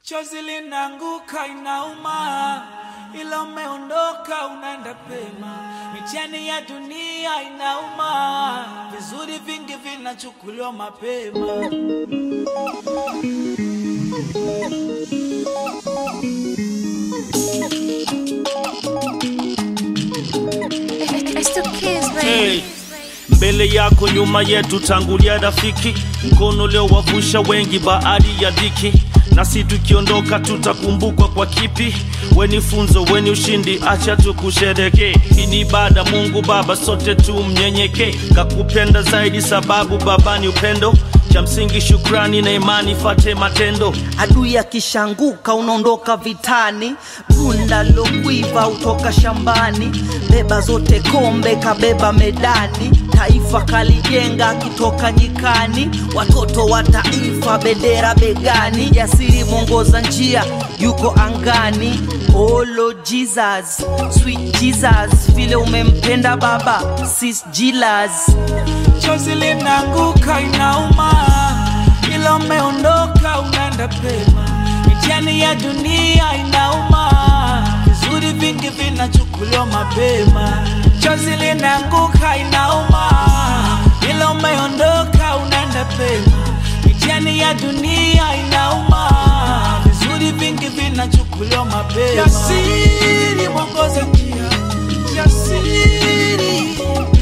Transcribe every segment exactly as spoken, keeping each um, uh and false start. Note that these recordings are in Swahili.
Chozi linanguka inauma, ila umeondoka unaenda pema. Mitihani ya dunia inauma, vizuri vingi vinachukuliwa mapema. Hey, mbele yako nyuma yetu tangulia rafiki, mkono leo wavusha wengi baadhi ya dhiki. Nasi tukiondoka tutakumbukwa kwa kipi? Weni funzo, weni ushindi, acha tukushereke. Hii ni ibada Mungu Baba, sote tumnyenyeke. Kakupenda zaidi sababu Baba ni upendo. Cha msingi shukrani na imani, fate matendo. Adui akishanguka unaondoka vitani, bunda lokuiva utoka shambani. Beba zote kombe kabeba medani, taifa kalijenga kitoka nyikani. Watoto wa taifa bendera begani, jasiri mwongoza njia yuko angani. Oh Lord Jesus, sweet Jesus, vile umempenda Baba, sis Jesus. Chozi linanguka inauma, ila umeondoka unaenda pema. Mitihani ya dunia inauma, vizuri vingi vinachukuliwa mapema. Chozi linanguka inauma, ila umeondoka unaenda pema. Mitihani ya dunia inauma, vizuri vingi vinachukuliwa mapema. Jasiri mwongoza njia, jasiri,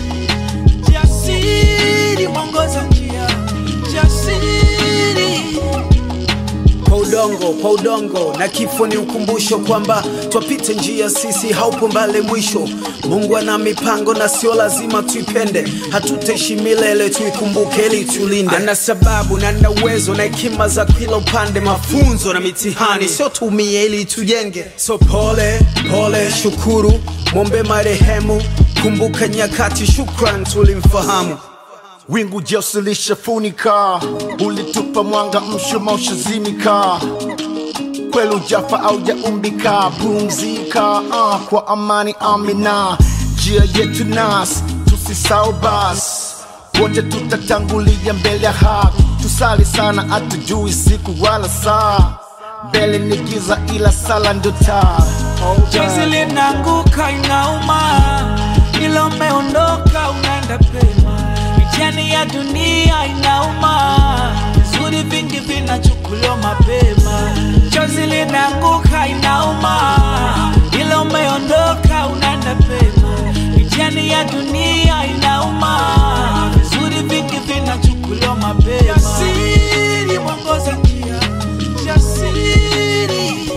jasiri mwongoza njia, jasiri. Kwa udongo, kwa udongo na kifo ni ukumbusho kwamba twapite njia sisi haupo mbale mwisho. Mungu ana mipango na sio lazima tuipende, hatutaishi milele tuikumbuke ili tulinde. Ana sababu na ana uwezo na hekima za kila upande, mafunzo na mitihani sio tumie ili tujenge. So pole, pole, shukuru, mwombe marehemu, kumbuka nyakati, shukran tulimfahamu. Wingu jeusi lishafunika, ulitupa mwanga mshuma ushazimika. Kweli ujafa au jaumbika, pumzika uh, kwa amani amina. Njia yetu nas, tusisahau bas, wote tutatangulia mbele ya haki. Tusali sana atujui siku wala saa, mbele ni giza ila sala ndo taa. Chozi linanguka inauma, ila umeondoka unaenda pema. Mitihani ya dunia inauma, vizuri vingi vinachukuliwa mapema. Chozi linanguka inauma, ila umeondoka unaenda pema. Mitihani ya dunia inauma, vizuri vingi vinachukuliwa mapema. Jasiri mwongoza njia, jasiri,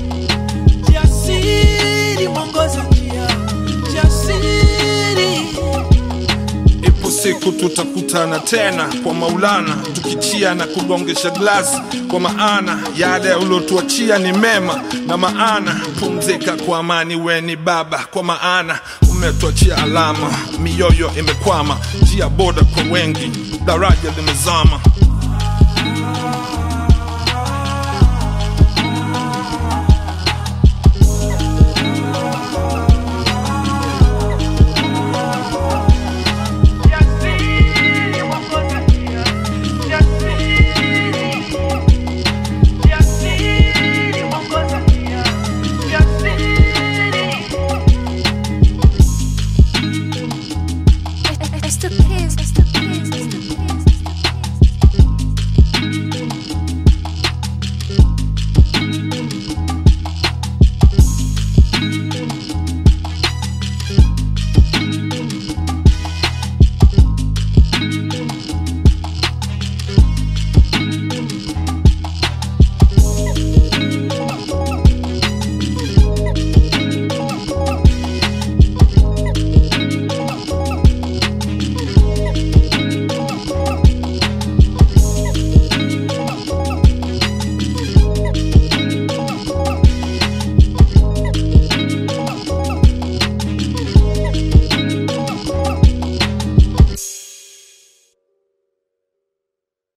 jasiri mwongoza njia, jasiri. Siku tutakutana tena kwa Maulana, tukichia na kugongesha glasi, kwa maana yale ulotuachia ni mema na maana. Pumzika kwa amani weni Baba, kwa maana umetuachia alama. Mioyo imekwama, njia boda kwa wengi, daraja limezama.